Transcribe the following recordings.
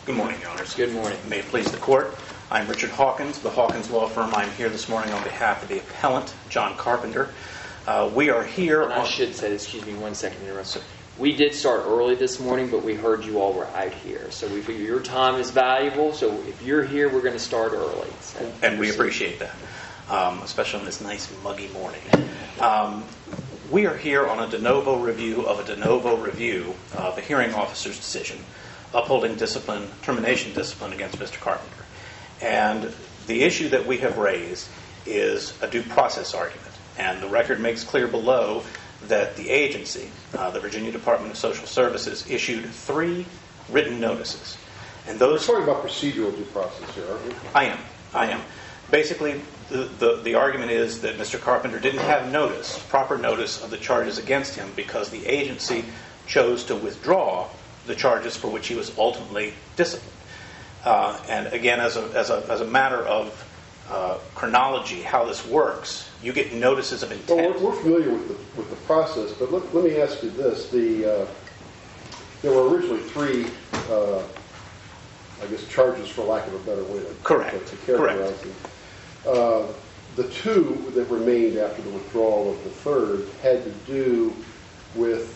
Good morning, Your Honors. Good morning. May it please the Court, I'm Richard Hawkins, the Hawkins Law Firm. I'm here this morning on behalf of the appellant, John Carpenter. We are here and I should say, excuse me 1 second, interrupt. We did start early this morning, but we heard you all were out here. So we figure your time is valuable, so if you're here, we're going to start early. So and we appreciate that, especially on this nice muggy morning. We are here on a de novo review of a hearing officer's decision upholding termination discipline against Mr. Carpenter. And the issue that we have raised is a due process argument. And the record makes clear below that the agency, the Virginia Department of Social Services, issued 3 written notices. And those... We're talking about procedural due process here, aren't we? I am. Basically, the argument is that Mr. Carpenter didn't have proper notice of the charges against him because the agency chose to withdraw the charges for which he was ultimately disciplined. And again, as a matter of chronology, how this works, you get notices of intent. Well, we're familiar with the process, but let me ask you this. There were originally 3, charges, for lack of a better way to characterize them. The 2 that remained after the withdrawal of the 3rd had to do with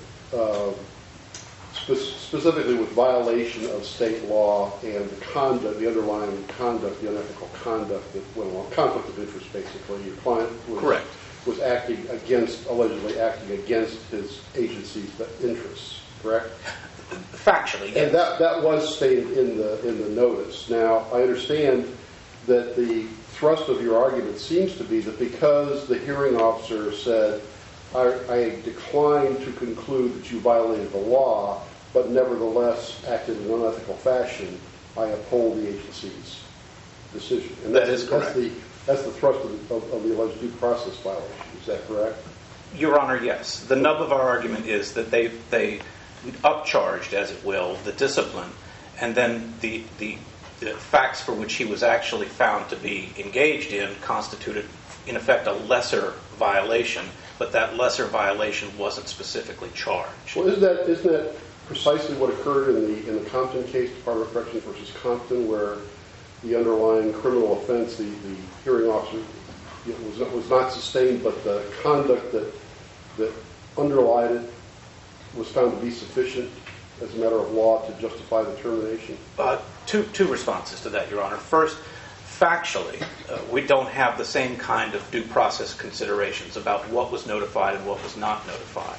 specifically with violation of state law and the conduct, the underlying conduct, the unethical conduct that went along, conflict of interest, basically. Your client was allegedly acting against his agency's interests, correct? Factually, yes. And that was stated in the notice. Now, I understand that the thrust of your argument seems to be that because the hearing officer said, I decline to conclude that you violated the law, but nevertheless acted in an unethical fashion, I uphold the agency's decision. And that is correct. That's the thrust of the alleged due process violation. Is that correct? Your Honor, yes. The nub of our argument is that they upcharged, as it will, the discipline, and then the facts for which he was actually found to be engaged in constituted, in effect, a lesser violation, but that lesser violation wasn't specifically charged. Well, isn't that precisely what occurred in the Compton case, Department of Corrections versus Compton, where the underlying criminal offense, the hearing officer was not sustained, but the conduct that underlied it was found to be sufficient as a matter of law to justify the termination? Two responses to that, Your Honor. First, factually, we don't have the same kind of due process considerations about what was notified and what was not notified.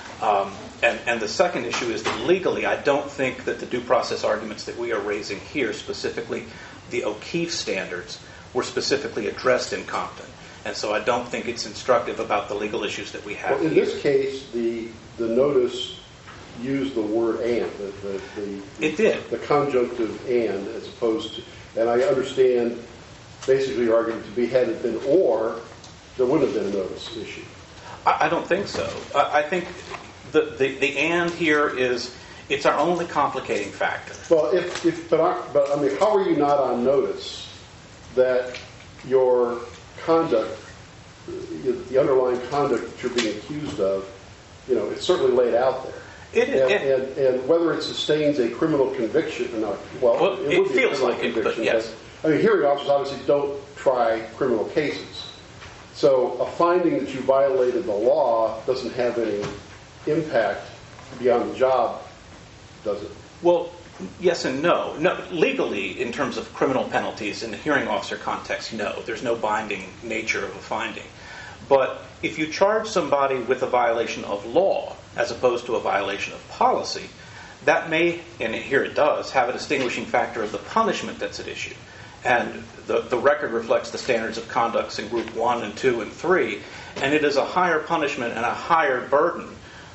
And the second issue is that legally, I don't think that the due process arguments that we are raising here, specifically the O'Keefe standards, were specifically addressed in Compton. And so I don't think it's instructive about the legal issues that we have here. In this case, the notice used the word and. It did. The conjunctive and, as opposed to, and I understand basically your argument to be had it been or, there wouldn't have been a notice issued. I don't think so. I think the and here is, it's our only complicating factor. Well, but I mean, how are you not on notice that your conduct, the underlying conduct that you're being accused of, it's certainly laid out there. It is. And whether it sustains a criminal conviction or not, well it would be feels a criminal like conviction. It, but yes. But, I mean, hearing officers obviously don't try criminal cases. So a finding that you violated the law doesn't have any impact beyond the job, does it? Well, yes and no. Legally, in terms of criminal penalties in the hearing officer context, no. There's no binding nature of a finding. But if you charge somebody with a violation of law as opposed to a violation of policy, that may, and here it does, have a distinguishing factor of the punishment that's at issue. And the record reflects the standards of conducts in Group 1 and 2 and 3, and it is a higher punishment and a higher burden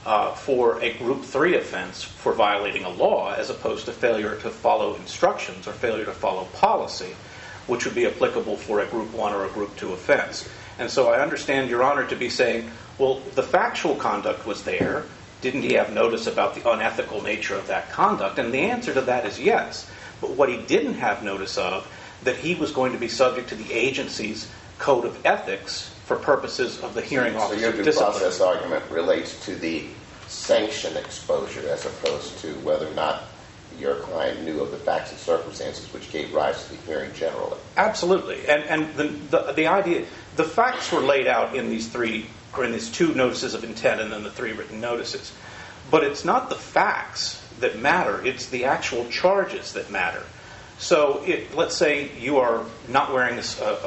for a Group 3 offense for violating a law as opposed to failure to follow instructions or failure to follow policy, which would be applicable for a Group 1 or a Group 2 offense. And so I understand, Your Honor, to be saying, well, the factual conduct was there. Didn't he have notice about the unethical nature of that conduct? And the answer to that is yes. But what he didn't have notice of, that he was going to be subject to the agency's code of ethics for purposes of the hearing officer discipline. So your due process argument relates to the sanction exposure as opposed to whether or not your client knew of the facts and circumstances which gave rise to the hearing generally. Absolutely. And the idea, the facts were laid out in these two notices of intent and then the 3 written notices. But it's not the facts that matter, it's the actual charges that matter. So let's say you are not wearing a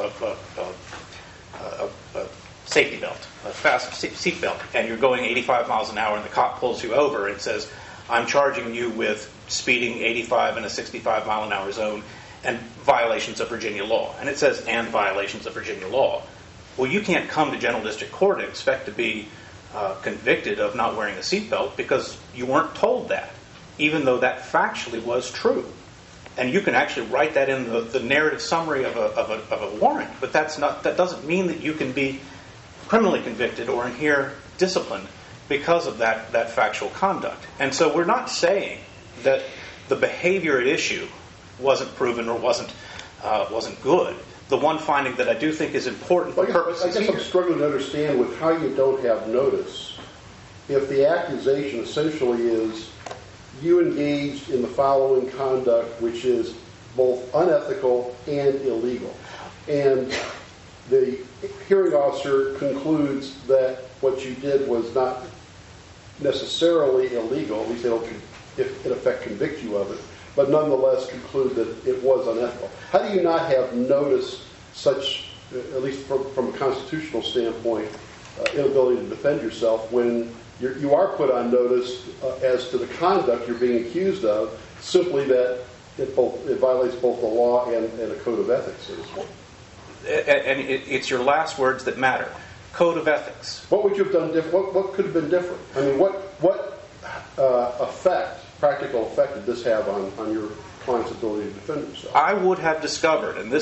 safety belt, a fast seat belt, and you're going 85 miles an hour and the cop pulls you over and says, I'm charging you with speeding 85 in a 65 mile an hour zone and violations of Virginia law. And it says, and violations of Virginia law. Well, you can't come to General District Court and expect to be convicted of not wearing a seatbelt because you weren't told that, even though that factually was true. And you can actually write that in the narrative summary of a warrant, but that doesn't mean that you can be criminally convicted or in here disciplined because of that factual conduct. And so we're not saying that the behavior at issue wasn't proven or wasn't good. The one finding that I do think is important for purposes I guess I'm struggling to understand with how you don't have notice if the accusation essentially is you engaged in the following conduct which is both unethical and illegal. And the hearing officer concludes that what you did was not necessarily illegal, at least they don't, in effect, convict you of it, but nonetheless conclude that it was unethical. How do you not have noticed such, at least from a constitutional standpoint, inability to defend yourself when you are put on notice as to the conduct you're being accused of, simply that it violates both the law and a code of ethics, so to speak? And it's your last words that matter. Code of ethics. What would you have done different? What could have been different? I mean, what practical effect did this have on your client's ability to defend himself? I would have discovered, and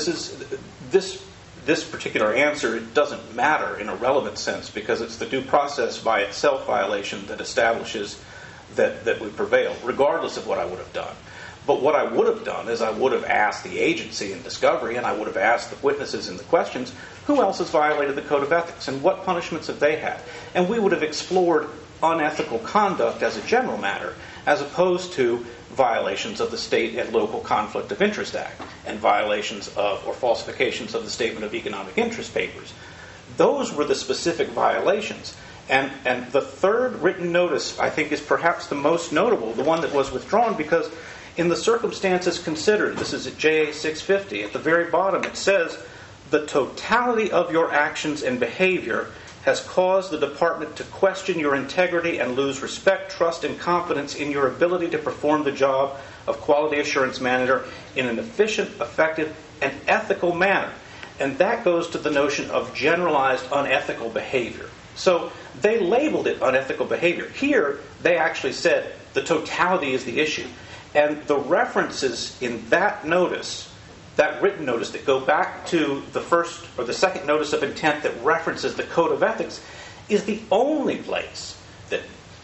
this particular answer, it doesn't matter in a relevant sense because it's the due process by itself violation that establishes that we prevail, regardless of what I would have done. But what I would have done is I would have asked the agency in discovery, and I would have asked the witnesses in the questions, who else has violated the code of ethics and what punishments have they had? And we would have explored unethical conduct as a general matter, as opposed to violations of the State and Local Conflict of Interest Act and violations of or falsifications of the Statement of Economic Interest papers. Those were the specific violations. And the 3rd written notice, I think, is perhaps the most notable, the one that was withdrawn, because in the circumstances considered, this is at JA 650, at the very bottom it says, the totality of your actions and behavior has caused the department to question your integrity and lose respect, trust, and confidence in your ability to perform the job of quality assurance manager in an efficient, effective, and ethical manner. And that goes to the notion of generalized unethical behavior. So they labeled it unethical behavior. Here, they actually said the totality is the issue. And the references in that notice, that written notice that go back to the first or the second notice of intent that references the Code of Ethics, is the only place that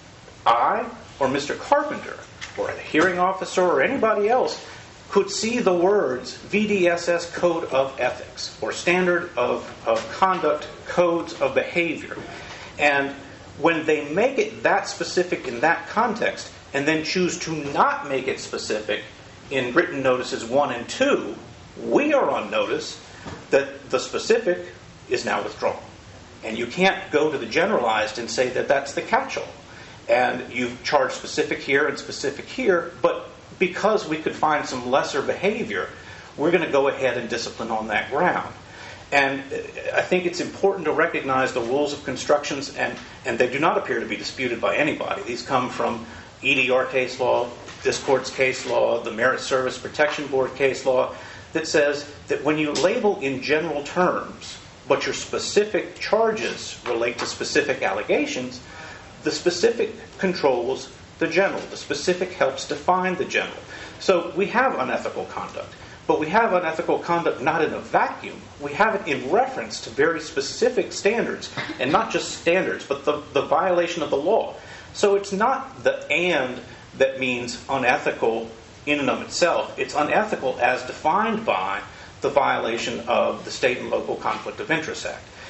I or Mr. Carpenter or a hearing officer or anybody else could see the words VDSS Code of Ethics or Standard of Conduct Codes of Behavior. And when they make it that specific in that context and then choose to not make it specific in written notices 1 and 2, we are on notice that the specific is now withdrawn. And you can't go to the generalized and say that that's the catch-all. And you've charged specific here and specific here, but because we could find some lesser behavior, we're going to go ahead and discipline on that ground. And I think it's important to recognize the rules of constructions, and they do not appear to be disputed by anybody. These come from EDR case law, this court's case law, the Merit Service Protection Board case law, that says that when you label in general terms, but your specific charges relate to specific allegations, the specific controls the general. The specific helps define the general. So we have unethical conduct, but we have unethical conduct not in a vacuum. We have it in reference to very specific standards, and not just standards, but the violation of the law. So it's not the and that means unethical in and of itself. It's unethical as defined by the violation of the State and Local Conflict of Interest Act.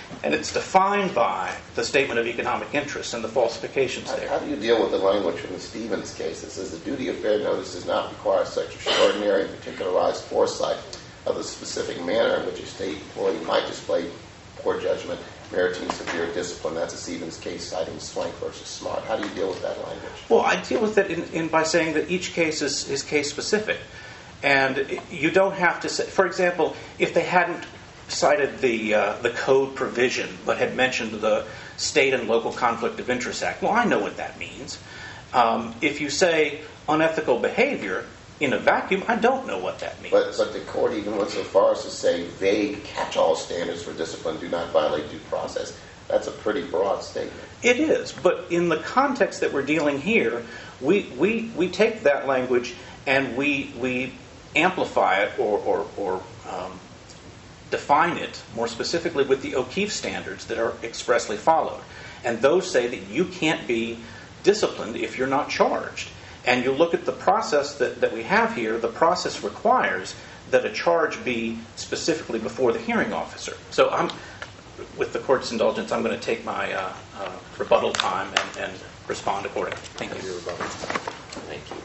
And it's defined by the statement of economic interest and the falsifications How there. do you deal with the language from the Stevens case that says the duty of fair notice does not require such extraordinary and particularized foresight of the specific manner in which a state employee might display poor judgment, meriting severe discipline? That's a Stevens case citing Swank versus Smart. How do you deal with that language? Well, I deal with it by saying that each case is case specific. And you don't have to say, for example, if they hadn't cited the code provision but had mentioned the State and Local Conflict of Interest Act, well, I know what that means. If you say unethical behavior in a vacuum, I don't know what that means. But the court even went so far as to say vague catch-all standards for discipline do not violate due process. That's a pretty broad statement. It is, but in the context that we're dealing here, we take that language and we amplify it or define it more specifically with the O'Keefe standards that are expressly followed. And those say that you can't be disciplined if you're not charged. And you look at the process that we have here, the process requires that a charge be specifically before the hearing officer. So with the court's indulgence, I'm going to take my rebuttal time and respond accordingly. Thank you. Thank you.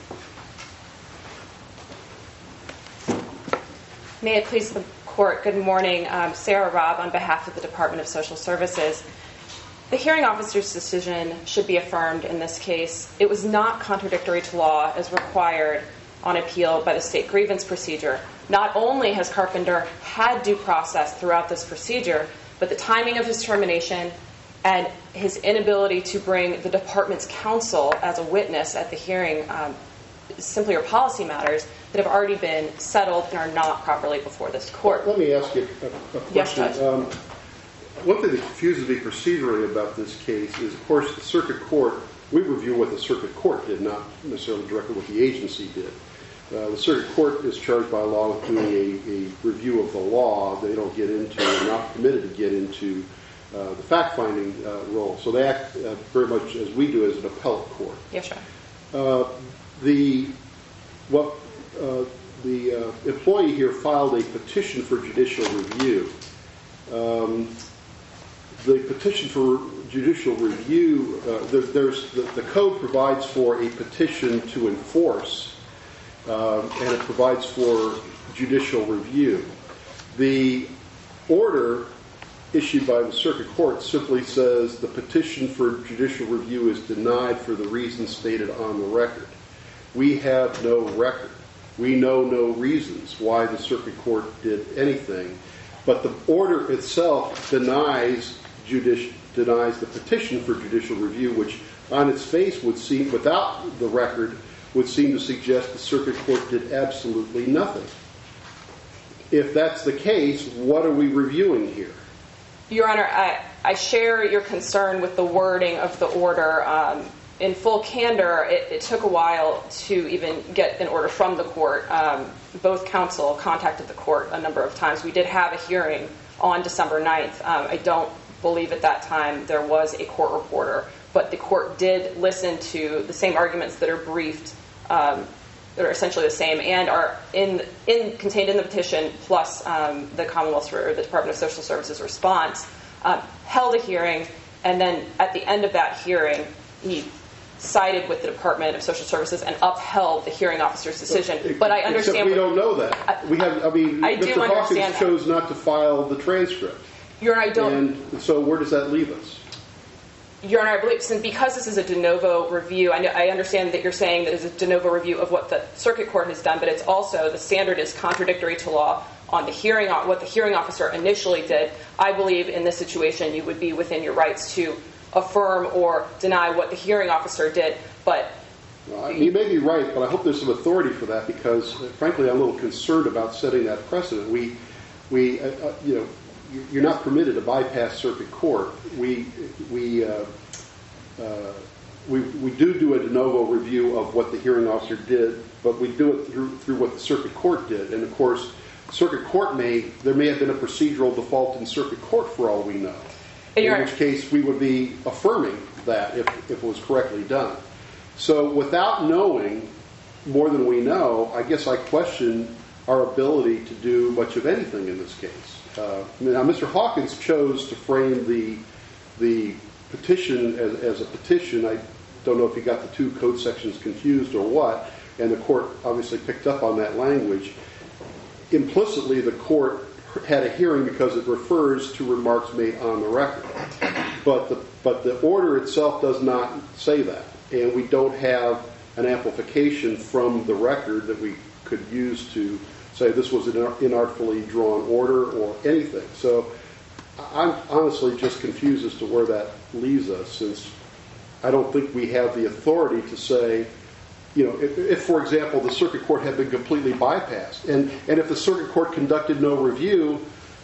May it please the court, good morning. Sarah Robb on behalf of the Department of Social Services. The hearing officer's decision should be affirmed in this case. It was not contradictory to law as required on appeal by the state grievance procedure. Not only has Carpenter had due process throughout this procedure, but the timing of his termination and his inability to bring the department's counsel as a witness at the hearing simply are policy matters that have already been settled and are not properly before this court. Let me ask you a question. Yes, Judge. One thing that confuses me procedurally about this case is, of course, the circuit court, we review what the circuit court did, not necessarily directly what the agency did. The circuit court is charged by law with doing a review of the law. They don't get into, are not permitted to get into the fact-finding role. So they act very much as we do as an appellate court. Yes, sir. The employee here filed a petition for judicial review. The petition for judicial review, the code provides for a petition to enforce, and it provides for judicial review. The order issued by the circuit court simply says the petition for judicial review is denied for the reasons stated on the record. We have no record. We know no reasons why the circuit court did anything, but the order itself denies the petition for judicial review, which on its face would seem, without the record, would seem to suggest the circuit court did absolutely nothing. If that's the case, what are we reviewing here? Your Honor, I share your concern with the wording of the order. In full candor, it took a while to even get an order from the court. Both counsel contacted the court a number of times. We did have a hearing on December 9th. I don't believe at that time there was a court reporter, but the court did listen to the same arguments that are briefed, that are essentially the same, and are contained in the petition, plus the Commonwealth's or the Department of Social Services response, held a hearing, and then at the end of that hearing, he sided with the Department of Social Services and upheld the hearing officer's decision. But I understand. Except we don't know that. I do Mr. Hawkins understand chose not to file the transcript. Your Honor, I don't. And so where does that leave us? Your Honor, I believe because this is a de novo review, I understand that you're saying that it's a de novo review of what the circuit court has done, but it's also, the standard is contradictory to law on the hearing, what the hearing officer initially did. I believe in this situation you would be within your rights to affirm or deny what the hearing officer did, but... You may be right, but I hope there's some authority for that because, frankly, I'm a little concerned about setting that precedent. You're not permitted to bypass circuit court. We do a de novo review of what the hearing officer did, but we do it through what the circuit court did. And of course, circuit court there may have been a procedural default in circuit court for all we know. In which case, we would be affirming that if it was correctly done. So without knowing more than we know, I guess I question our ability to do much of anything in this case. Now, Mr. Hawkins chose to frame the petition as a petition. I don't know if he got the two code sections confused or what, and the court obviously picked up on that language. Implicitly, the court had a hearing because it refers to remarks made on the record. But the order itself does not say that, and we don't have an amplification from the record that we could use to say this was an inartfully drawn order or anything. So I'm honestly just confused as to where that leaves us, since I don't think we have the authority to say, if, for example, the circuit court had been completely bypassed, and if the circuit court conducted no review,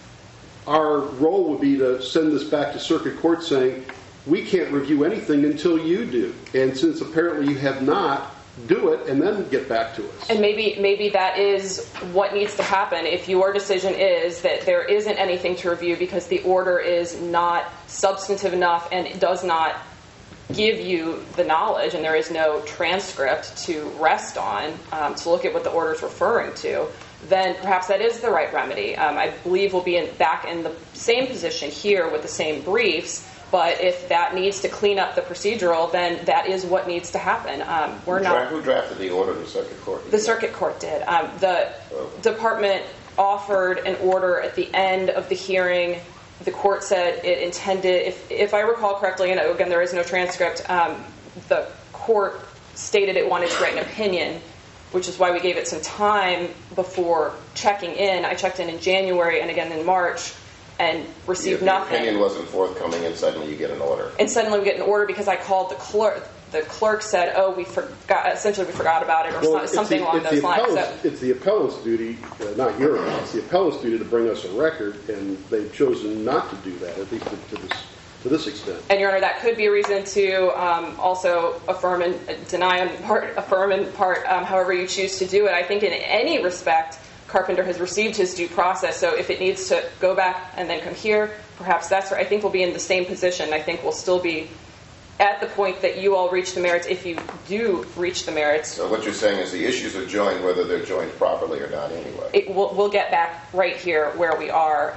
our role would be to send this back to circuit court saying, we can't review anything until you do. And since apparently you have not, do it and then get back to us. And maybe that is what needs to happen. If your decision is that there isn't anything to review because the order is not substantive enough and it does not give you the knowledge and there is no transcript to rest on to look at what the order is referring to, then perhaps that is the right remedy. I believe we'll be back in the same position here with the same briefs. But if that needs to clean up the procedural, then that is what needs to happen. Who drafted the order? The circuit court? The circuit court did. The department offered an order at the end of the hearing. The court said it intended, if I recall correctly, and again there is no transcript, the court stated it wanted to write an opinion, which is why we gave it some time before checking in. I checked in January and again in March, and received nothing. The opinion wasn't forthcoming, and suddenly you get an order. And suddenly we get an order because I called the clerk. The clerk said, we forgot about it, or something along those lines. It's the appellant's duty, not your own, it's the appellant's duty to bring us a record, and they've chosen not to do that, at least to this extent. And, Your Honor, that could be a reason to also affirm and deny in part, affirm in part, however you choose to do it. I think in any respect, Carpenter has received his due process, so if it needs to go back and then come here, perhaps that's right. I think we'll be in the same position. I think we'll still be at the point that you all reach the merits, if you do reach the merits. So what you're saying is the issues are joined whether they're joined properly or not anyway. We'll get back right here where we are.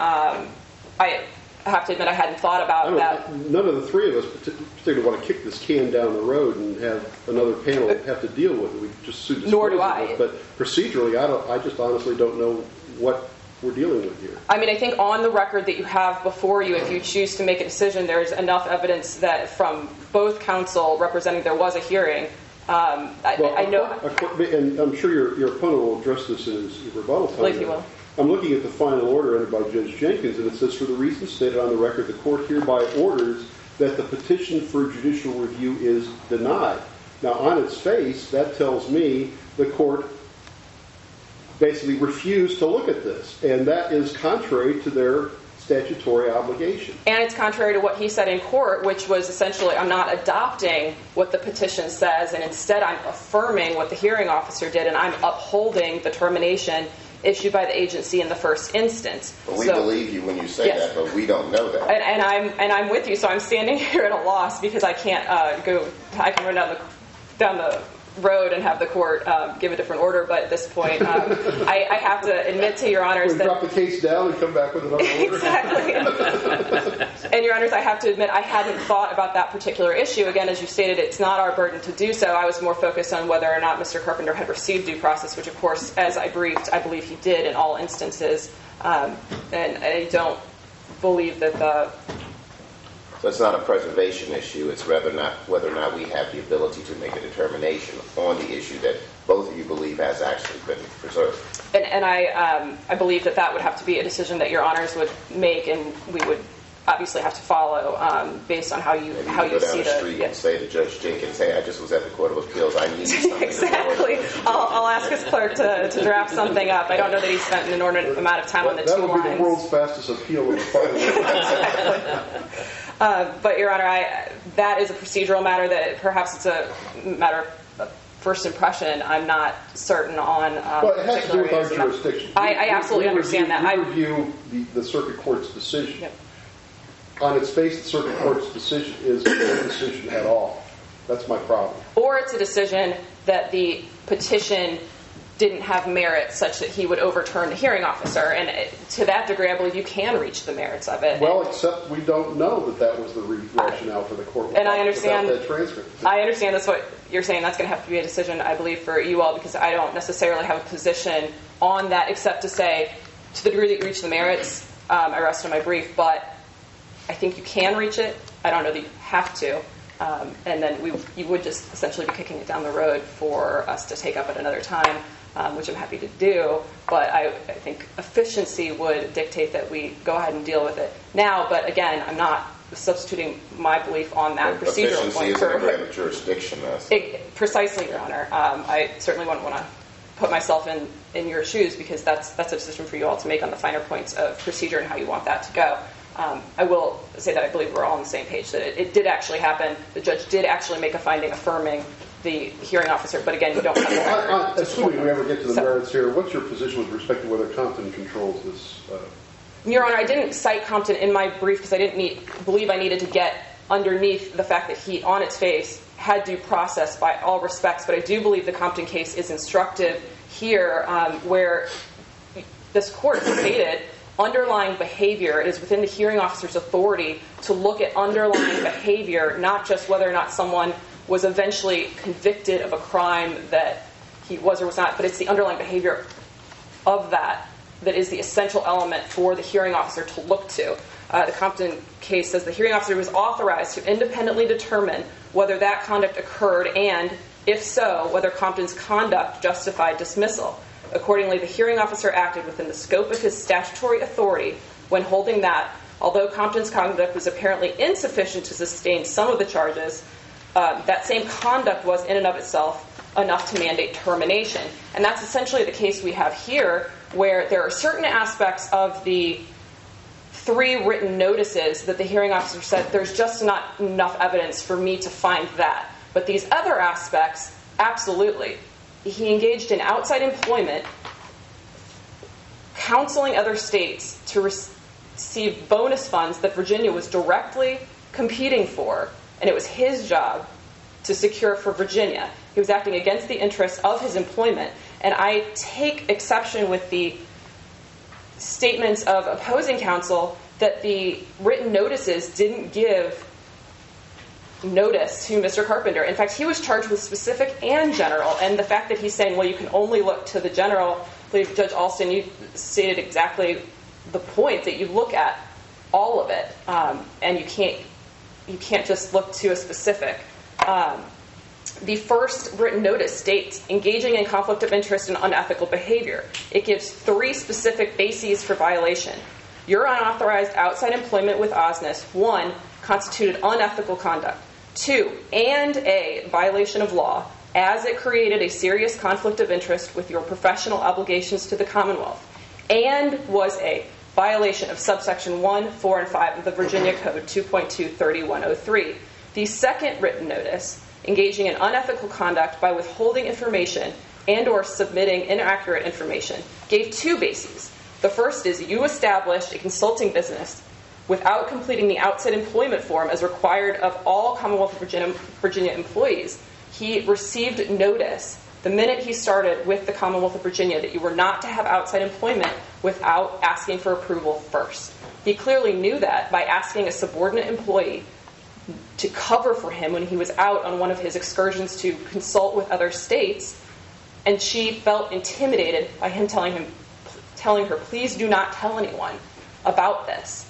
I have to admit I hadn't thought about that. None of the three of us particularly want to kick this can down the road and have another panel have to deal with it. We just soon dispose Nor do of I. it. But procedurally, I just honestly don't know what we're dealing with here. I mean, I think on the record that you have before you, if you choose to make a decision, there's enough evidence that from both counsel representing there was a hearing. I know. And I'm sure your opponent will address this in his rebuttal time. I believe he will. I'm looking at the final order entered by Judge Jenkins, and it says, for the reasons stated on the record, the court hereby orders that the petition for judicial review is denied. Now, on its face, that tells me the court basically refused to look at this, and that is contrary to their statutory obligation. And it's contrary to what he said in court, which was essentially, I'm not adopting what the petition says, and instead I'm affirming what the hearing officer did, and I'm upholding the termination issued by the agency in the first instance. But we believe you when you say that, but we don't know that. And I'm with you, so I'm standing here at a loss because I can't I can run down the road and have the court give a different order, but at this point, I have to admit to Your Honors that... drop the case down and come back with another order. Exactly. And Your Honors, I have to admit I hadn't thought about that particular issue. Again, as you stated, it's not our burden to do so. I was more focused on whether or not Mr. Carpenter had received due process, which of course, as I briefed, I believe he did in all instances. And I don't believe that So it's not a preservation issue. It's whether or not we have the ability to make a determination on the issue that both of you believe has actually been preserved. And I believe that would have to be a decision that Your Honors would make, and we would obviously have to follow based on how you see the... Go down the street and say to Judge Jenkins, hey, I just was at the Court of Appeals. I need something. Exactly. I'll ask his clerk to draft something up. I don't know that he spent an inordinate amount of time on the 2 lines. That would be the world's fastest appeal. Exactly. But, Your Honor, that is a procedural matter that perhaps it's a matter of first impression. I'm not certain on... well, it has to do with our jurisdiction. I absolutely understand that. We review the circuit court's decision. Yep. On its face, the circuit court's decision is no decision at all. That's my problem. Or it's a decision that the petition didn't have merit such that he would overturn the hearing officer. And to that degree, I believe you can reach the merits of it. Well, except we don't know that was the rationale for the court. And I understand that transcript. I understand that's what you're saying. That's going to have to be a decision, I believe, for you all, because I don't necessarily have a position on that, except to say, to the degree that you reach the merits, I rest on my brief, but I think you can reach it. I don't know that you have to. And then you would just essentially be kicking it down the road for us to take up at another time, which I'm happy to do. But I think efficiency would dictate that we go ahead and deal with it now. But again, I'm not substituting my belief on that procedural Efficiency point. isn't a grant of jurisdiction. Precisely, Your Honor. I certainly wouldn't want to put myself in your shoes, because that's a decision for you all to make on the finer points of procedure and how you want that to go. I will say that I believe we're all on the same page, that it did actually happen. The judge did actually make a finding affirming the hearing officer, but again, you don't have the record. Assuming we ever get to the merits here, what's your position with respect to whether Compton controls this? Your Honor, I didn't cite Compton in my brief because I didn't believe I needed to get underneath the fact that he, on its face, had due process by all respects, but I do believe the Compton case is instructive here, where this court stated underlying behavior. It is within the hearing officer's authority to look at underlying behavior, not just whether or not someone was eventually convicted of a crime that he was or was not, but it's the underlying behavior of that is the essential element for the hearing officer to look to. The Compton case says the hearing officer was authorized to independently determine whether that conduct occurred and, if so, whether Compton's conduct justified dismissal. Accordingly, the hearing officer acted within the scope of his statutory authority when holding that, although Compton's conduct was apparently insufficient to sustain some of the charges, that same conduct was in and of itself enough to mandate termination. And that's essentially the case we have here, where there are certain aspects of the 3 written notices that the hearing officer said there's just not enough evidence for me to find that. But these other aspects, absolutely. He engaged in outside employment, counseling other states to receive bonus funds that Virginia was directly competing for, and it was his job to secure for Virginia. He was acting against the interests of his employment, and I take exception with the statements of opposing counsel that the written notices didn't give notice to Mr. Carpenter. In fact, he was charged with specific and general, and the fact that he's saying, well, you can only look to the general, I believe Judge Alston, you stated exactly the point, that you look at all of it, and you can't just look to a specific. The first written notice states, engaging in conflict of interest and unethical behavior. It gives 3 specific bases for violation. Your unauthorized outside employment with Osnes, 1, constituted unethical conduct. 2, and a violation of law, as it created a serious conflict of interest with your professional obligations to the Commonwealth, and was a violation of subsection 1, 4, and 5 of the Virginia Code 2.23103. The second written notice, engaging in unethical conduct by withholding information and or submitting inaccurate information, gave 2 bases. The first is you established a consulting business without completing the outside employment form as required of all Commonwealth of Virginia employees. He received notice the minute he started with the Commonwealth of Virginia that you were not to have outside employment without asking for approval first. He clearly knew that by asking a subordinate employee to cover for him when he was out on one of his excursions to consult with other states, and she felt intimidated by him telling her, please do not tell anyone about this.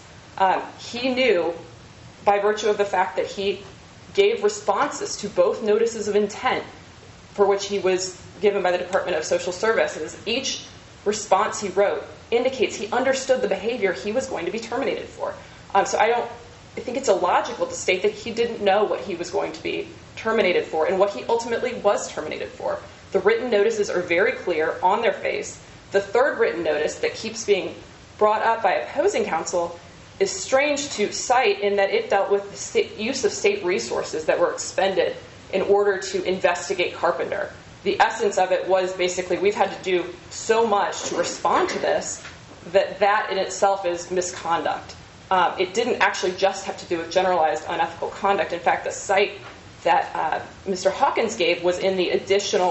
He knew, by virtue of the fact that he gave responses to both notices of intent for which he was given by the Department of Social Services, each response he wrote indicates he understood the behavior he was going to be terminated for. So I think it's illogical to state that he didn't know what he was going to be terminated for and what he ultimately was terminated for. The written notices are very clear on their face. The third written notice that keeps being brought up by opposing counsel is strange to cite in that it dealt with the use of state resources that were expended in order to investigate Carpenter. The essence of it was basically we've had to do so much to respond to this that in itself is misconduct. It didn't actually just have to do with generalized unethical conduct. In fact, the cite that Mr. Hawkins gave was in the additional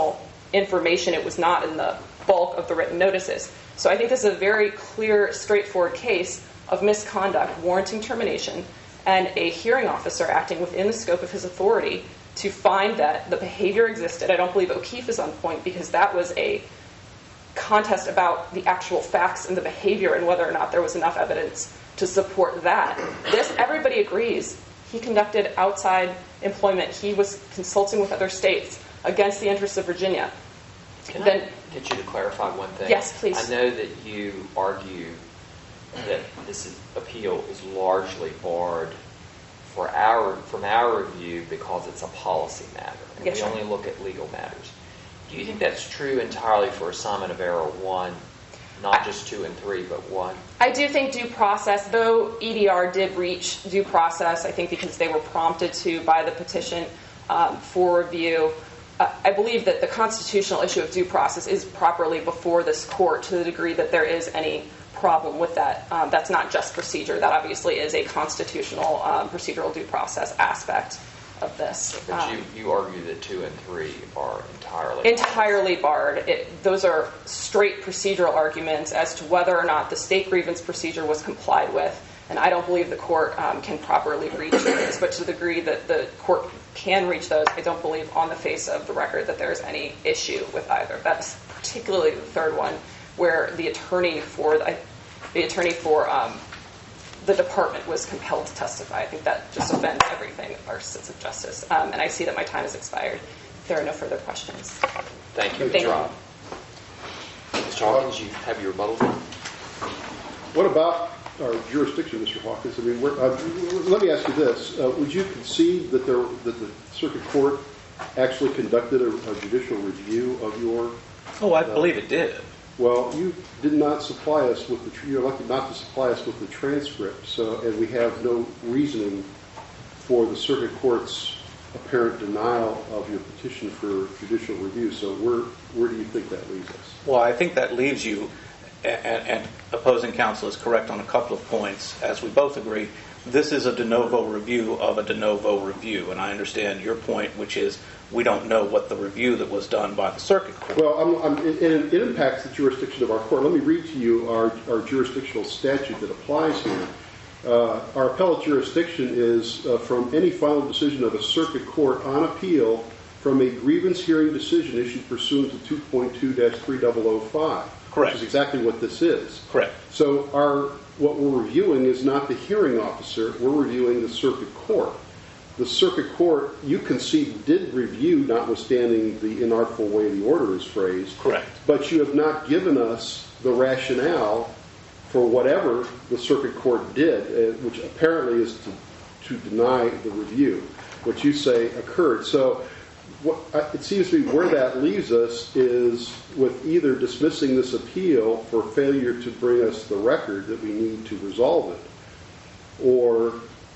information. It was not in the bulk of the written notices. So I think this is a very clear, straightforward case of misconduct warranting termination, and a hearing officer acting within the scope of his authority to find that the behavior existed. I don't believe O'Keefe is on point, because that was a contest about the actual facts and the behavior and whether or not there was enough evidence to support that. This, everybody agrees, he conducted outside employment. He was consulting with other states against the interests of Virginia. Can I get you to clarify one thing? Yes, please. I know that you argue that this appeal is largely barred from our review because it's a policy matter, and yes, we sir. only look at legal matters. Do you think that's true entirely for assignment of error 1, not just 2 and 3, but 1? I do think due process, though EDR did reach due process, I think because they were prompted to by the petition for review. I believe that the constitutional issue of due process is properly before this court to the degree that there is any problem with that. That's not just procedure. That obviously is a constitutional procedural due process aspect of this. But you argue that 2 and 3 are entirely barred. Those are straight procedural arguments as to whether or not the state grievance procedure was complied with, and I don't believe the court can properly reach those. But to the degree that the court can reach those, I don't believe on the face of the record that there's any issue with either. That's particularly the third one, where the attorney for the department was compelled to testify. I think that just offends everything, our sense of justice. And I see that my time has expired. If there are no further questions. Thank you. Thank you. Mr. Hawkins, you have your rebuttal time. What about our jurisdiction, Mr. Hawkins? I mean, let me ask you this. Would you concede that the circuit court actually conducted a judicial review of your... Oh, I believe it did. Well, you did not supply us with you're elected not to supply us with the transcript, and we have no reasoning for the circuit court's apparent denial of your petition for judicial review. So where do you think that leaves us? Well, I think that leaves you, and opposing counsel is correct on a couple of points, as we both agree, this is a de novo review of a de novo review, and I understand your point, which is we don't know what the review that was done by the circuit court. Well, it impacts the jurisdiction of our court. Let me read to you our jurisdictional statute that applies here. Our appellate jurisdiction is from any final decision of a circuit court on appeal from a grievance hearing decision issued pursuant to 2.2-3005. Correct. Which is exactly what this is. Correct. So what we're reviewing is not the hearing officer. We're reviewing the circuit court. The circuit court, you concede, did review, notwithstanding the inartful way the order is phrased. Correct. But you have not given us the rationale for whatever the circuit court did, which apparently is to deny the review, what you say occurred. So it seems to me where that leaves us is with either dismissing this appeal for failure to bring us the record that we need to resolve it, or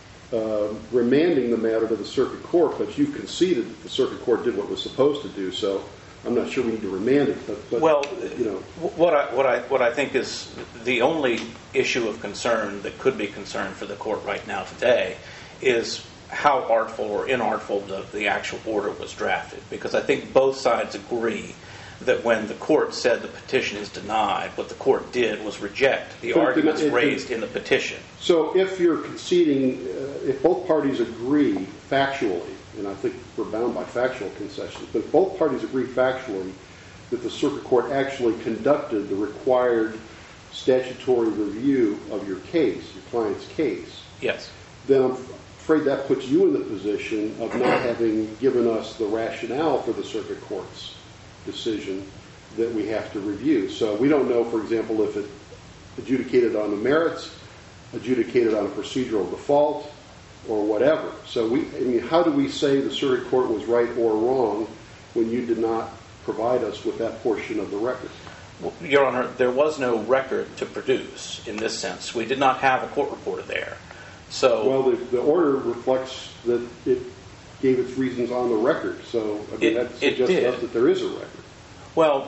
remanding the matter to the circuit court. But you've conceded that the circuit court did what it was supposed to do, so I'm not sure we need to remand it. But well, you know, what I think is the only issue of concern that could be concern for the court right now today is how artful or inartful the actual order was drafted. Because I think both sides agree that when the court said the petition is denied, what the court did was reject the arguments raised in the petition. So if you're conceding, if both parties agree factually, and I think we're bound by factual concessions, but if both parties agree factually that the circuit court actually conducted the required statutory review of your case, your client's case, yes, then I'm afraid that puts you in the position of not having given us the rationale for the circuit court's decision that we have to review. So we don't know, for example, if it adjudicated on the merits, adjudicated on a procedural default, or whatever. So how do we say the circuit court was right or wrong when you did not provide us with that portion of the record? Well, Your Honor, there was no record to produce in this sense. We did not have a court reporter there. So, well, the order reflects that it gave its reasons on the record. So that suggests to us that there is a record. Well,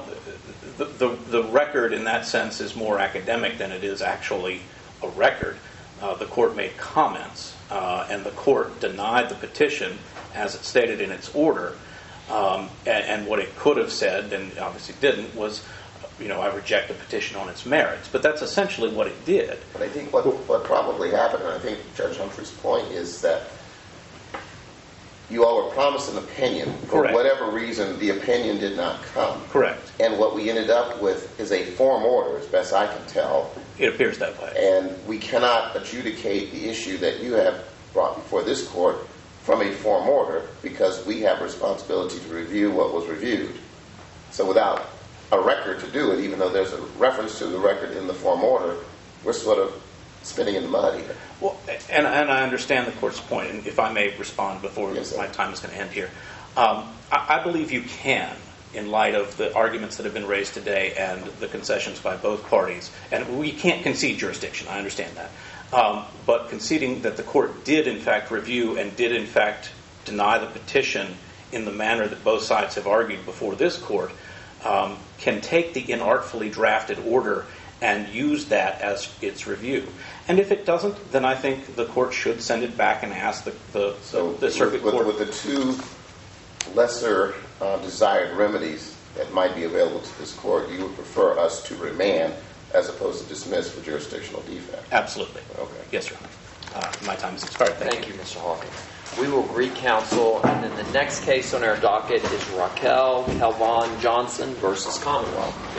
the record in that sense is more academic than it is actually a record. The court made comments, and the court denied the petition as it stated in its order. And what it could have said, and obviously didn't, was, I reject the petition on its merits. But that's essentially what it did. But I think what probably happened, and I think Judge Humphrey's point is that you all were promised an opinion. For Correct. whatever reason, the opinion did not come. Correct. And what we ended up with is a form order, as best I can tell. It appears that way. And we cannot adjudicate the issue that you have brought before this court from a form order because we have responsibility to review what was reviewed. So without a record to do it, even though there's a reference to the record in the form order, we're sort of spinning in the mud here. Well, and I understand the court's point, and if I may respond before Yes, sir. my time is going to end here. I believe you can, in light of the arguments that have been raised today and the concessions by both parties, and we can't concede jurisdiction, I understand that, but conceding that the court did in fact review and did in fact deny the petition in the manner that both sides have argued before this court, can take the inartfully drafted order and use that as its review. And if it doesn't, then I think the court should send it back and ask the circuit court. With the two lesser desired remedies that might be available to this court, you would prefer us to remand as opposed to dismiss for jurisdictional defect? Absolutely. Okay. Yes, Your Honor. My time has expired. Thank you, Mr. Hawkins. We will greet counsel, and then the next case on our docket is Raquel Calvon Johnson versus Commonwealth.